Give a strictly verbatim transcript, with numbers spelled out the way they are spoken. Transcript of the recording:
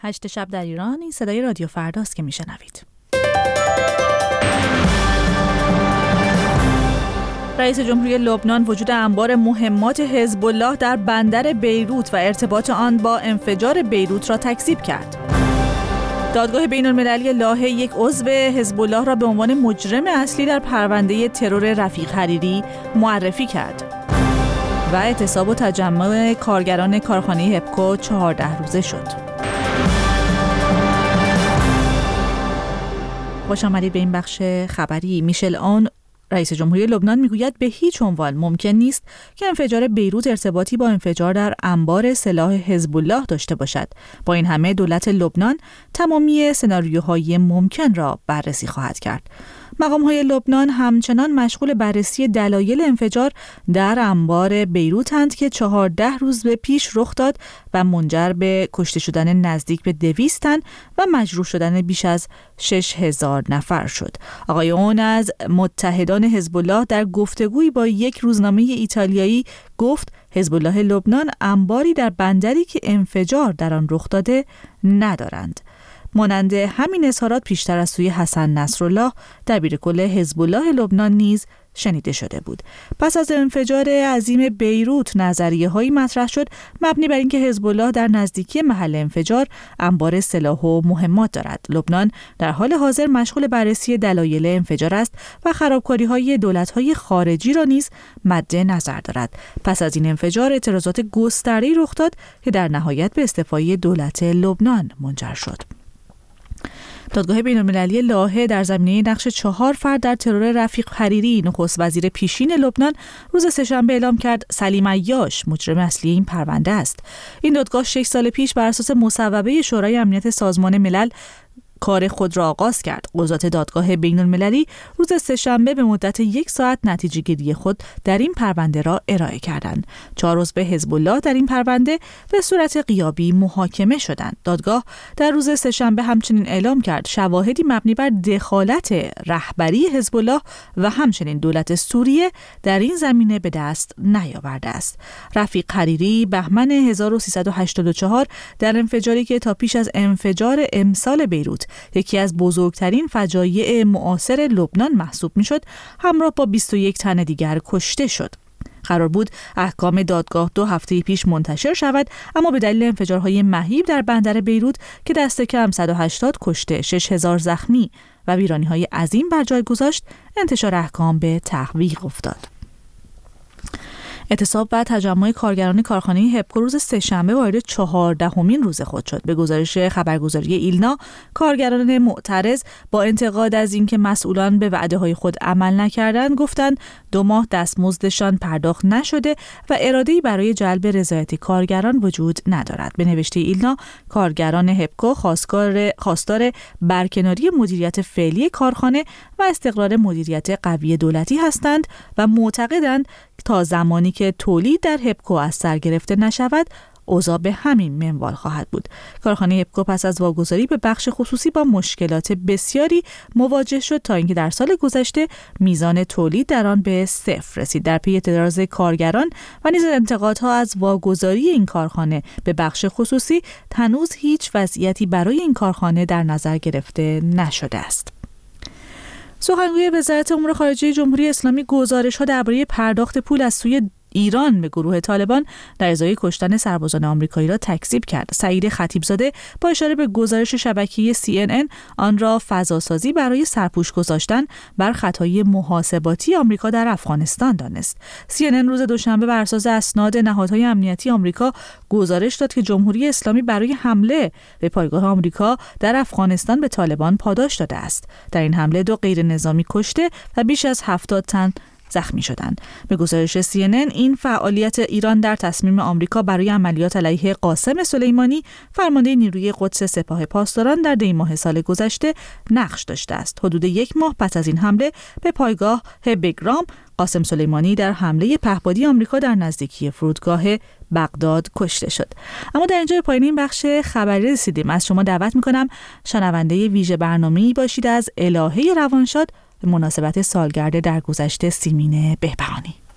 هشت شب در ایران، این صدای رادیو فرداست که میشنوید. رئیس جمهوری لبنان وجود انبار مهمات حزب الله در بندر بیروت و ارتباط آن با انفجار بیروت را تکذیب کرد. دادگاه بین‌المللی لاهه یک عضو حزب الله را به عنوان مجرم اصلی در پرونده ترور رفیق حریری معرفی کرد. و اعتصاب و تجمع کارگران کارخانه هپکو چهارده روزه شد. خوش آمدید به این بخش خبری. میشل آن رئیس جمهوری لبنان میگوید به هیچ عنوان ممکن نیست که انفجار بیروت ارتباطی با انفجار در انبار سلاح حزب الله داشته باشد. با این همه دولت لبنان تمامی سناریوهای ممکن را بررسی خواهد کرد. مقام‌های لبنان همچنان مشغول بررسی دلایل انفجار در انبار بیروتند که چهارده روز به پیش رخ داد و منجر به کشته شدن نزدیک به دویست تن و مجروح شدن بیش از شش هزار نفر شد. آقای اون از متحدان حزب الله در گفتگویی با یک روزنامه ایتالیایی گفت حزب الله لبنان انباری در بندری که انفجار در آن رخ داده ندارند. مانند همین اظهارات پیشتر از سوی حسن نصرالله دبیر کل حزب الله لبنان نیز شنیده شده بود. پس از انفجار عظیم بیروت نظریه‌هایی مطرح شد مبنی بر اینکه حزب الله در نزدیکی محل انفجار انبار سلاح و مهمات دارد. لبنان در حال حاضر مشغول بررسی دلایل انفجار است و خرابکاری‌های دولت‌های خارجی را نیز مد نظر دارد. پس از این انفجار اعتراضات گسترده‌ای رخ داد که در نهایت به استعفای دولت لبنان منجر شد. دادگاه بین‌المللی لاهه در زمینه نقش چهار فرد در ترور رفیق حریری نخست وزیر پیشین لبنان روز سه‌شنبه اعلام کرد سلیم عیاش مجرم اصلی این پرونده است. این دادگاه شش سال پیش بر اساس مصوبه شورای امنیت سازمان ملل کار خود را آغاز کرد. قضات دادگاه بین‌المللی روز سه‌شنبه به مدت یک ساعت نتیجه گیری خود در این پرونده را ارائه کردند. چهار عضو حزب الله در این پرونده به صورت غیابی محاکمه شدند. دادگاه در روز سه‌شنبه همچنین اعلام کرد شواهدی مبنی بر دخالت رهبری حزب الله و همچنین دولت سوریه در این زمینه به دست نیاورده است. رفیق حریری بهمن هزار و سیصد و هشتاد و چهار در انفجاری که تا پیش از انفجار امسال بیروت یکی از بزرگترین فجایع معاصر لبنان محسوب میشد، همراه با بیست و یک تن دیگر کشته شد. قرار بود احکام دادگاه دو هفته پیش منتشر شود، اما به دلیل انفجارهای مهیب در بندر بیروت که دست کم صد و هشتاد کشته، شش هزار زخمی و ویرانی‌های عظیم بر جای گذاشت، انتشار احکام به تعویق افتاد. اعتصاب و تجمع کارگران کارخانه هپکو روز سه‌شنبه وارد چهاردهمین روز خود شد. به گزارش خبرگزاری ایلنا، کارگران معترض با انتقاد از اینکه مسئولان به وعده‌های خود عمل نکردند، گفتند دو ماه دستمزدشان پرداخت نشده و اراده‌ای برای جلب رضایت کارگران وجود ندارد. به نوشته ایلنا، کارگران هپکو خواستار خواستار برکناری مدیریت فعلی کارخانه و استقرار مدیریت قوی دولتی هستند و معتقدند تا زمانی که تولید در هپکو از سر گرفته نشود اوضاع به همین منوال خواهد بود. کارخانه هپکو پس از واگذاری به بخش خصوصی با مشکلات بسیاری مواجه شد تا اینکه در سال گذشته میزان تولید در آن به صفر رسید. در پی اعتراض کارگران و نیز انتقادها از واگذاری این کارخانه به بخش خصوصی هنوز هیچ وضعیتی برای این کارخانه در نظر گرفته نشده است. سخنگوی وزارت امور خارجه جمهوری اسلامی گزارش‌ها درباره پرداخت پول از سوی ایران به گروه طالبان در ازای کشتن سربازان آمریکایی را تکذیب کرد. سعید خطیبزاده با اشاره به گزارش شبکه‌ای سی ان ان آن را فضاسازی برای سرپوش گذاشتن بر خطای محاسباتی آمریکا در افغانستان دانست. سی ان ان روز دوشنبه بر اساس اسناد نهادهای امنیتی آمریکا گزارش داد که جمهوری اسلامی برای حمله به پایگاه آمریکا در افغانستان به طالبان پاداش داده است. در این حمله دو غیر نظامی کشته و بیش از هفتاد تن زخمی شدند. به گزارش سی ان ان این فعالیت ایران در تصمیم آمریکا برای عملیات علیه قاسم سلیمانی فرمانده نیروی قدس سپاه پاسداران در دی ماه سال گذشته نقش داشته است. حدود یک ماه پس از این حمله به پایگاه بگرام، قاسم سلیمانی در حمله پهپادی آمریکا در نزدیکی فرودگاه بغداد کشته شد. اما در اینجا پایین این بخش خبری رسیدیم. از شما دعوت می‌کنم شنونده ویژه برنامه‌ای باشید از الهه روانشاد به مناسبت سالگرد درگذشت سیمین بهبهانی.